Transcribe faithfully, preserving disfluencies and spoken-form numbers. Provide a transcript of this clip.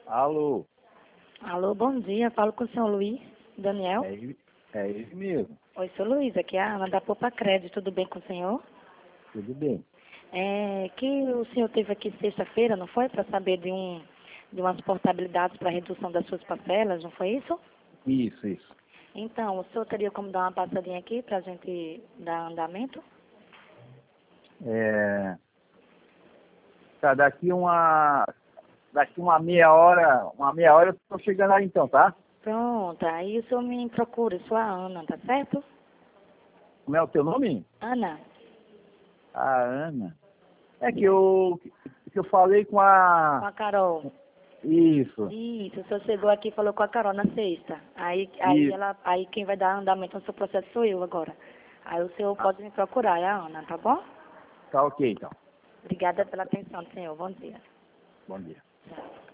Alô, Alô, bom dia. Falo com o senhor Luiz Daniel. é ele, é ele mesmo, Oi, senhor Luiz. Aqui é a Ana da Poupa Crédito. Tudo bem com o senhor? tudo bem. É que o senhor teve aqui sexta-feira, não foi? Para saber de, um, de umas portabilidades para redução das suas parcelas, não foi isso? Isso, isso. Então, o senhor teria como dar uma passadinha aqui para a gente dar andamento? É, tá, daqui uma, daqui uma meia hora, uma meia hora eu tô chegando aí então, tá? Pronto, aí o senhor me procura, sou a Ana, tá certo? Como é o teu nome? Ana, A Ana. É que eu, que eu falei com com a... a Carol. Isso, Isso, o senhor chegou aqui e falou com a Carol na sexta. Aí, aí, isso. ela, aí quem vai dar andamento no seu processo sou eu agora. Aí o senhor Ah, pode me procurar, é a Ana, tá bom? tá ok então. Obrigada pela atenção, senhor. Bom dia. Bom dia. Tchau.